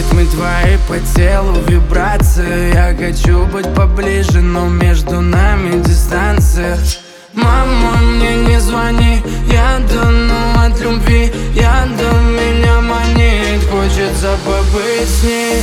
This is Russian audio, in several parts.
Ритмы твои по телу, вибрации. Я хочу быть поближе, но между нами дистанция. Мама, мне не звони, я тону от любви. Яда меня манит, хочется побыть с ней.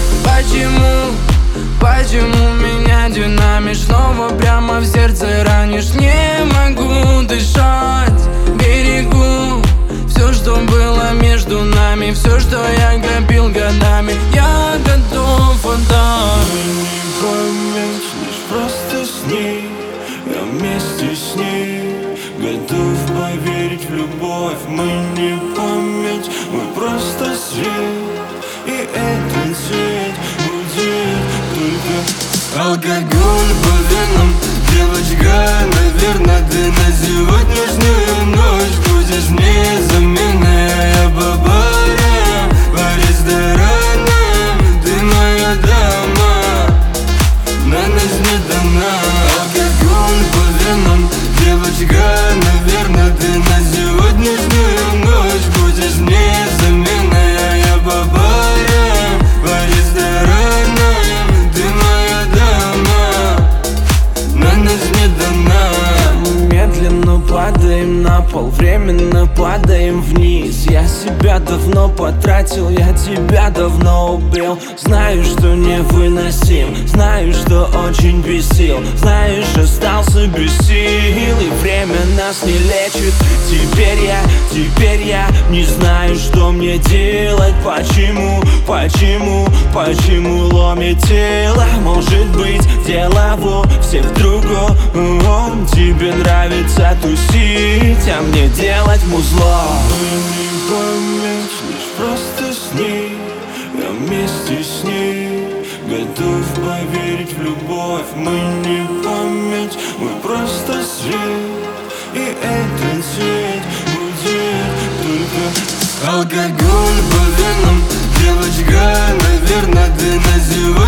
Почему меня динамишь? Снова прямо в сердце ранишь. Не могу дышать, берегу все, что было между нами, все, что я копил годами. Я готов отдать. Мы не память, лишь просто с ней. Я вместе с ней готов поверить в любовь. Мы не память, мы просто свет. И этот свет будет только алкоголь по венам. Девочка, наверное, ты на сегодняшнюю ночь будешь мне заменой. Я по барам, по ресторанам, ты моя дама, на ночь не дана. Алкоголь по венам. Девочка, наверное, ты на сегодняшнюю ночь будешь мне заменой. Я по барам, по ресторанам, ты моя дама, на ночь не дана. Медленно падаем на пол, временно падаем вниз. Я себя давно потратил, я тебя давно убил. Знаю, что невыносим, знаю, что очень бесил. Знаешь, остался без сил, и время нас не лечит. Теперь я не знаю, что мне делать. Почему ломит тело? Может быть, дело вовсе в другом. Тебе нравится тусить, а мне делать музло. Мы не память, лишь просто с ней. Я вместе с ней готов поверить в любовь. Мы не память, мы просто свет. И этот свет будет только алкоголь по венам. Девочка, наверное, ты на сегодня